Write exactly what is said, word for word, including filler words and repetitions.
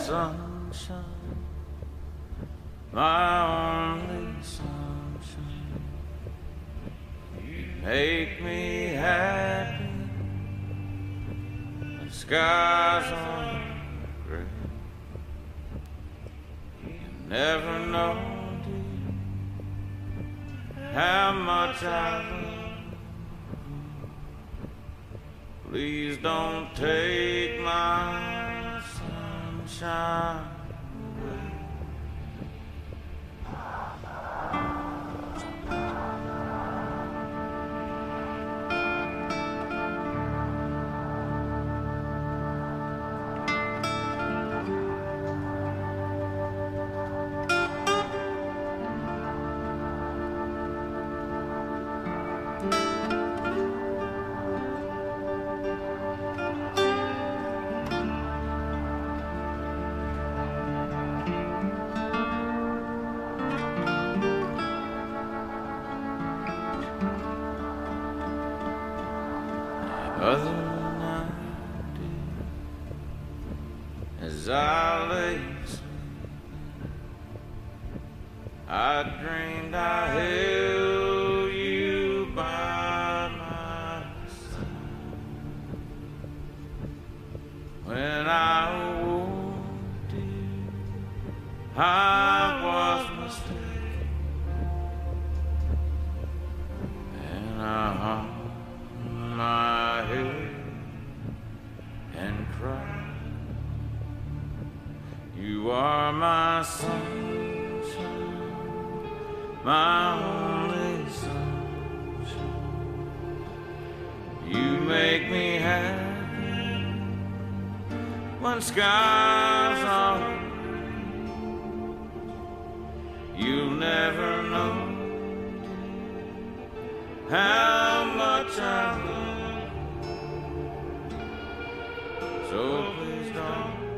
sunshine, my only sunshine. You make me happy, the skies are gray. You never know, dear, how much I love. Please don't take my sunshine away. Other night, dear, as I lay sleeping, I dreamed I held you by my side. When I awoke, dear, I was mistaken, and I hung my head and cried. You are my sunshine, my only sunshine. You make me happy when skies are gray. You'll never know how much I love. So please don't